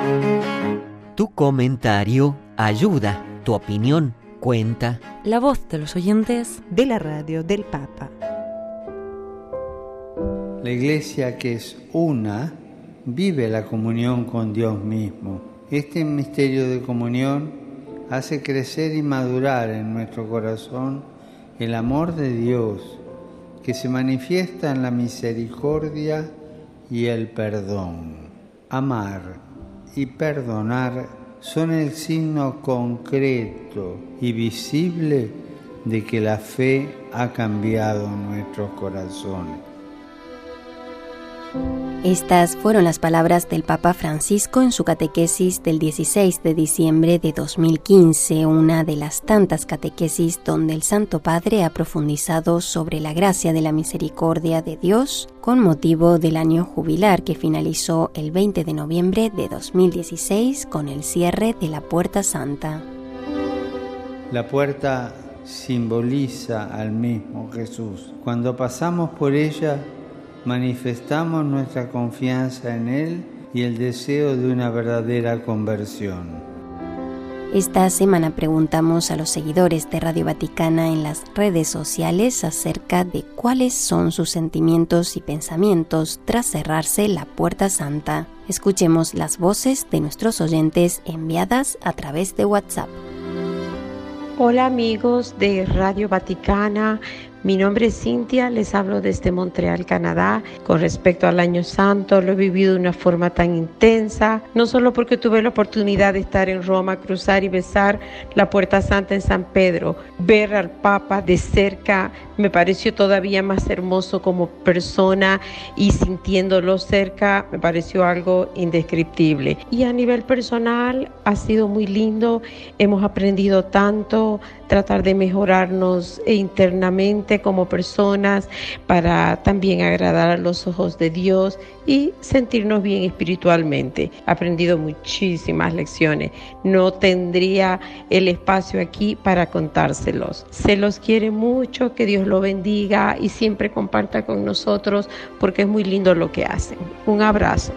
Tu comentario ayuda, tu opinión cuenta. La voz de los oyentes de la radio del Papa. La Iglesia, que es una, vive la comunión con Dios mismo. Este misterio de comunión hace crecer y madurar en nuestro corazón el amor de Dios, que se manifiesta en la misericordia y el perdón. Amar y perdonar son el signo concreto y visible de que la fe ha cambiado nuestros corazones. Estas fueron las palabras del Papa Francisco en su catequesis del 16 de diciembre de 2015, una de las tantas catequesis donde el Santo Padre ha profundizado sobre la gracia de la misericordia de Dios con motivo del año jubilar que finalizó el 20 de noviembre de 2016 con el cierre de la Puerta Santa. La puerta simboliza al mismo Jesús. Cuando pasamos por ella, manifestamos nuestra confianza en Él y el deseo de una verdadera conversión. Esta semana preguntamos a los seguidores de Radio Vaticana en las redes sociales acerca de cuáles son sus sentimientos y pensamientos tras cerrarse la Puerta Santa. Escuchemos las voces de nuestros oyentes enviadas a través de WhatsApp. Hola amigos de Radio Vaticana, mi nombre es Cintia, les hablo desde Montreal, Canadá. Con respecto al Año Santo, lo he vivido de una forma tan intensa, no solo porque tuve la oportunidad de estar en Roma, cruzar y besar la Puerta Santa en San Pedro, ver al Papa de cerca me pareció todavía más hermoso como persona y sintiéndolo cerca me pareció algo indescriptible. Y a nivel personal ha sido muy lindo, hemos aprendido tanto, tratar de mejorarnos internamente como personas para también agradar a los ojos de Dios y sentirnos bien espiritualmente. He aprendido muchísimas lecciones. No tendría el espacio aquí para contárselos. Se los quiere mucho, que Dios lo bendiga y siempre comparta con nosotros porque es muy lindo lo que hacen. Un abrazo.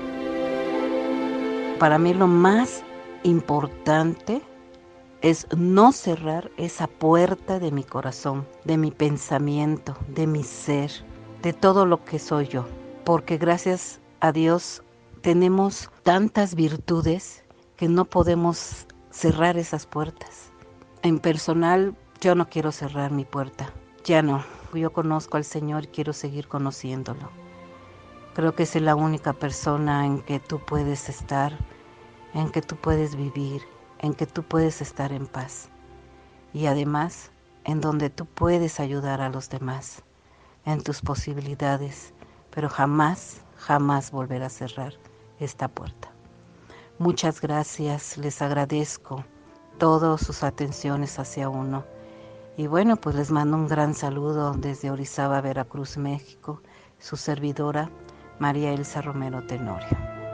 Para mí lo más importante es no cerrar esa puerta de mi corazón, de mi pensamiento, de mi ser, de todo lo que soy yo. Porque gracias a Dios tenemos tantas virtudes que no podemos cerrar esas puertas. En personal, yo no quiero cerrar mi puerta, ya no. Yo conozco al Señor y quiero seguir conociéndolo. Creo que es la única persona en que tú puedes estar, en que tú puedes vivir, en que tú puedes estar en paz y además en donde tú puedes ayudar a los demás en tus posibilidades, pero jamás volver a cerrar esta puerta. Muchas gracias, les agradezco todas sus atenciones hacia uno y bueno, pues les mando un gran saludo desde Orizaba, Veracruz, México, su servidora María Elsa Romero Tenorio.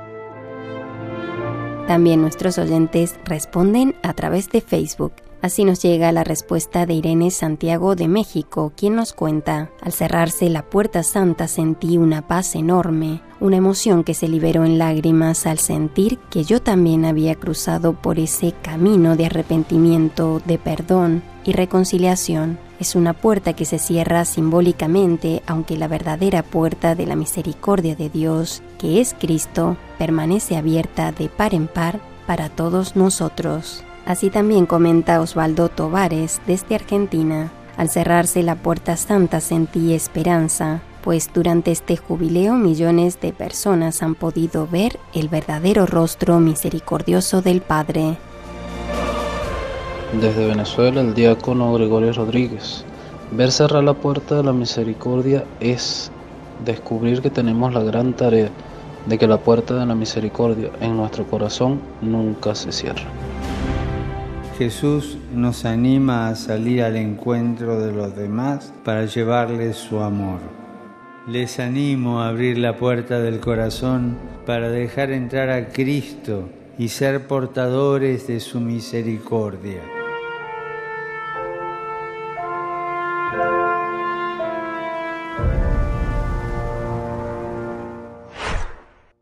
También nuestros oyentes responden a través de Facebook. Así nos llega la respuesta de Irene Santiago de México, quien nos cuenta: al cerrarse la Puerta Santa sentí una paz enorme, una emoción que se liberó en lágrimas al sentir que yo también había cruzado por ese camino de arrepentimiento, de perdón y reconciliación. Es una puerta que se cierra simbólicamente, aunque la verdadera puerta de la misericordia de Dios, que es Cristo, permanece abierta de par en par para todos nosotros. Así también comenta Osvaldo Tovares desde Argentina: al cerrarse la Puerta Santa sentí esperanza, pues durante este jubileo millones de personas han podido ver el verdadero rostro misericordioso del Padre. Desde Venezuela, el diácono Gregorio Rodríguez. Ver cerrar la puerta de la misericordia es descubrir que tenemos la gran tarea de que la puerta de la misericordia en nuestro corazón nunca se cierra. Jesús nos anima a salir al encuentro de los demás para llevarles su amor. Les animo a abrir la puerta del corazón para dejar entrar a Cristo y ser portadores de su misericordia.